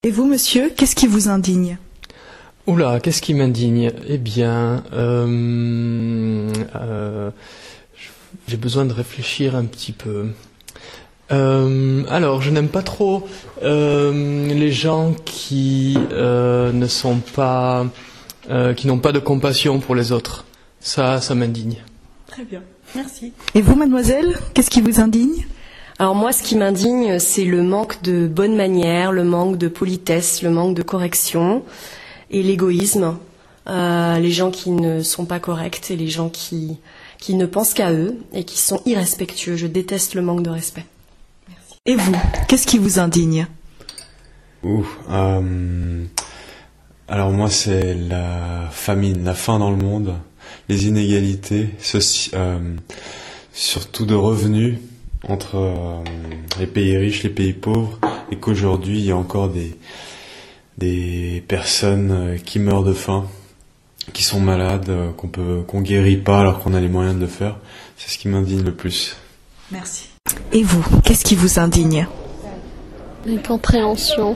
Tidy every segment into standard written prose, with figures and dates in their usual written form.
Et vous, monsieur, qu'est-ce qui vous indigne ? Oula, qu'est-ce qui m'indigne ? Eh bien, j'ai besoin de réfléchir un petit peu. Alors, je n'aime pas trop les gens qui ne sont pas, qui n'ont pas de compassion pour les autres. Ça m'indigne. Très bien, merci. Et vous, mademoiselle, qu'est-ce qui vous indigne ? Alors moi, ce qui m'indigne, c'est le manque de bonne manière, le manque de politesse, le manque de correction et l'égoïsme. Les gens qui ne sont pas corrects et les gens qui ne pensent qu'à eux et qui sont irrespectueux. Je déteste le manque de respect. Merci. Et vous, qu'est-ce qui vous indigne ? Alors moi, c'est la famine, la faim dans le monde, les inégalités, surtout de revenus entre les pays riches, les pays pauvres, et qu'aujourd'hui il y a encore des personnes qui meurent de faim, qui sont malades, qu'on guérit pas alors qu'on a les moyens de le faire. C'est ce qui m'indigne le plus. Merci. Et vous, qu'est-ce qui vous indigne ? L'incompréhension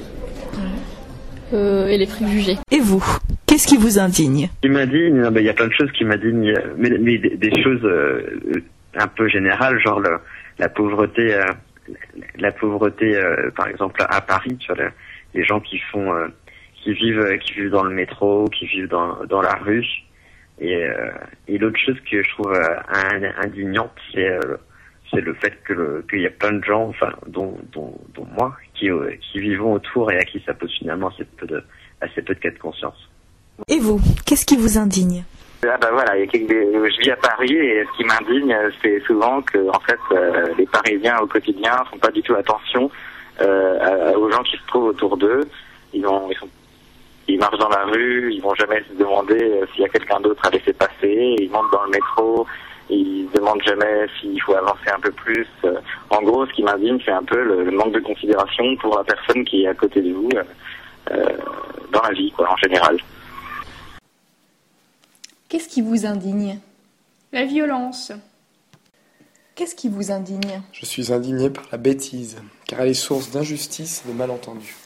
et les préjugés. Et vous, qu'est-ce qui vous indigne ? Il m'indigne, il y a plein de choses qui m'indignent, mais des choses un peu générales, genre la pauvreté, par exemple à Paris, tu vois, les gens qui vivent dans le métro, qui vivent dans la rue, et l'autre chose que je trouve indignante, c'est le fait qu'il y a plein de gens, enfin dont moi, qui vivons autour et à qui ça pose finalement assez peu de cas de conscience. Et vous, qu'est-ce qui vous indigne ? Voilà, je vis à Paris et ce qui m'indigne, c'est souvent que en fait les Parisiens au quotidien font pas du tout attention aux gens qui se trouvent autour d'eux. Ils marchent dans la rue, ils vont jamais se demander s'il y a quelqu'un d'autre à laisser passer. Ils montent dans le métro, ils se demandent jamais s'il faut avancer un peu plus. En gros, ce qui m'indigne, c'est un peu le manque de considération pour la personne qui est à côté de vous dans la vie, quoi, en général. Qu'est-ce qui vous indigne ? La violence. Qu'est-ce qui vous indigne ? Je suis indigné par la bêtise, car elle est source d'injustice et de malentendus.